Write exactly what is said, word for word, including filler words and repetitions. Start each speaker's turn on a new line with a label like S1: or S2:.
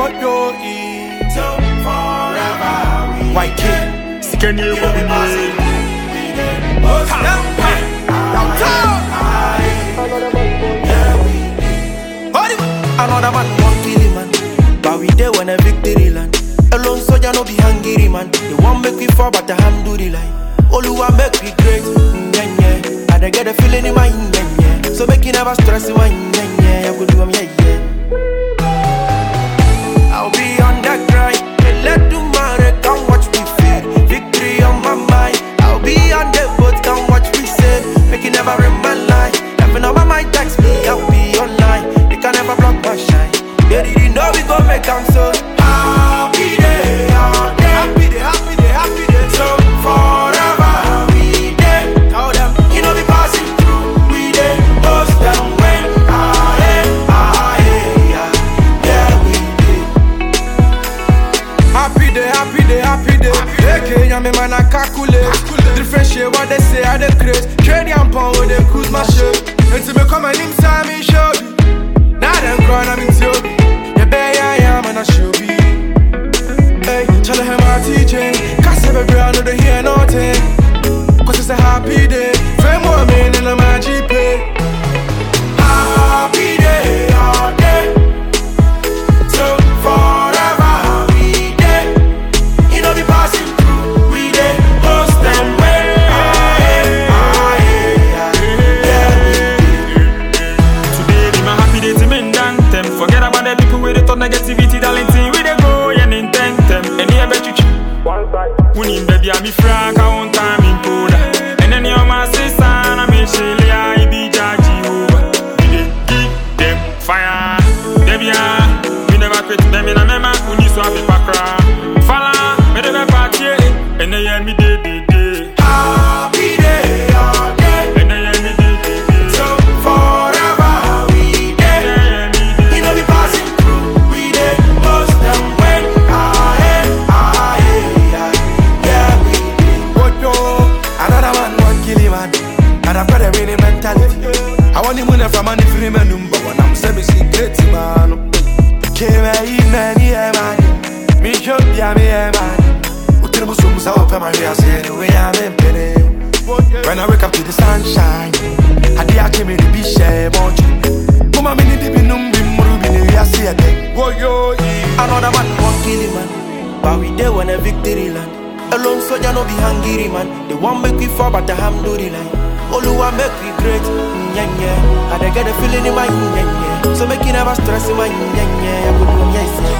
S1: What you eat forever. White king,
S2: Can you
S1: another man won't kill him, man. But we there when a victory land. Alone soldier no be hungry, man. They won't make we fall, but the hand do the line. Oluwa make we great, yeah, yeah. I dey get a feeling in my yeah, yeah. So make you never stress in my yeah, yeah. I go do 'em, yeah, yeah. I'll be on that grind. Let do matter, come watch me fade. Victory on my mind. I'll be on the boat, come watch me sail. Make you never in my life. Never know my mind text me, I'll be online. They can never block my shine. They didn't know we gon' make them so happy day, all day. Happy day, happy day, happy day. So forever we day. Tell them, you know we passing through. We day, post them when I am, I am, yeah, we day. Happy day, happy day, happy day. Okay, yeah, me man I calculate. Differentiate what they say, I dey craze. Trade and pound when they cruise my ship. Until me come and inside me show you. Now them crying, I'm in Tiobi. Yeah, baby, I am and I should be. Hey, tell him I'm teaching. Cause every I know they hear nothing. Cause it's a happy day. Fame more men in my G P. Happy day, all day. So forever we day. You know we passing through. We day, post them when I am, I am, yeah.
S2: Today be my happy day to men dan them. Forget about the people with the thought negativity, darling. We dey go and intent them. And here bet you when in baby I'm frank, I want time in coda. And then you're my sister, I'm a Shelly, I be judging over. We dey give them fire. Baby, we never quit them in a mema. We need to have a background. Fala, me dey party, and they hear me day day day.
S1: Happy day, all day.
S2: And they hear me day day day.
S1: So forever we day. You know we passing through. We day, post them when I am, I am, yeah, we day. What yo? Another man want kill him, man. And I've got a winning mentality. I want him winning from any free man, but when I'm semi secret, man. Came a evening, yeah, man. Me should be a man. So open my ears, say the way I'm in pain. When I wake up to the sunshine, I dare came in the beach, but Mama mini di binum bim rubi ni ya see again. Another man won't kill him, man. But we there when a victory land. Alone soldier no be hungry, man. They want make we fall, but the ham do the line. Oluwa make we great, yeah, yeah. I dey get a feeling in my yeah, yeah. So make you never stress in my yeah, yeah. I go do 'em, yes, yeah.